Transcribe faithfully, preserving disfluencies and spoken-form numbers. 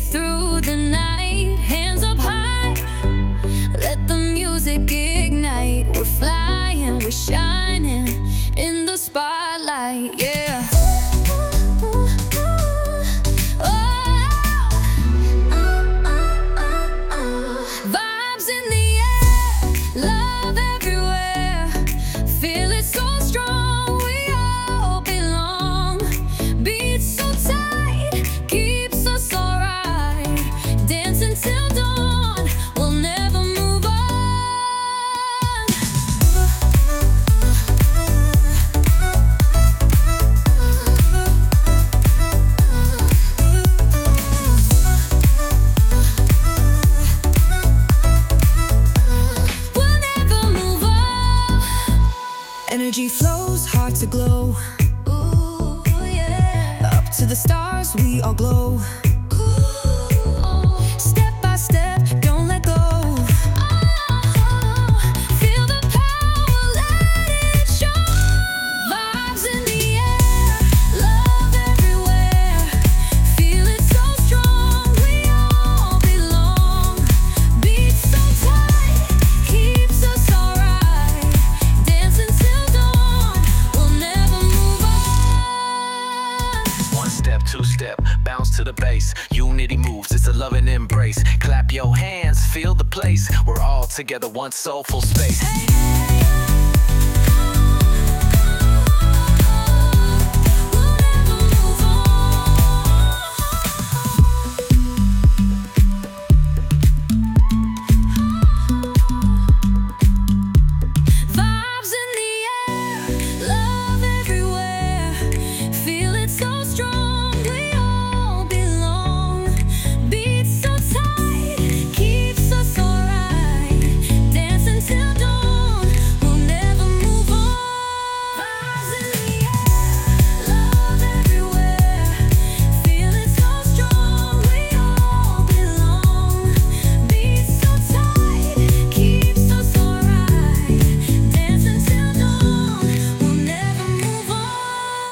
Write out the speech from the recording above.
through the night. Hands up high, let the music ignite. We're flying, we're shining in the spotlight, yeah. Vibes in the air, love everywhere. Feel it so strong, we all belong. Beats so tight, keeps us alright. Dancing till dawn, we'll never move on. We'll never move on. Energy flows, hearts aglow. Ooh, yeah. Up to the stars, we all glow. Ooh. Step by step, don't let go. Oh, feel the power, let it show. Vibes in the air, love everywhere. Feel it so strong, we all belong. Beats so tight, keeps us alright. Dancing till dawn, we'll never move on. One step, two step, bounce to the bass. Unity moves, it's a loving embrace. Clap your hands, feel the place. We're all together, one soulful space. Hey, hey, hey.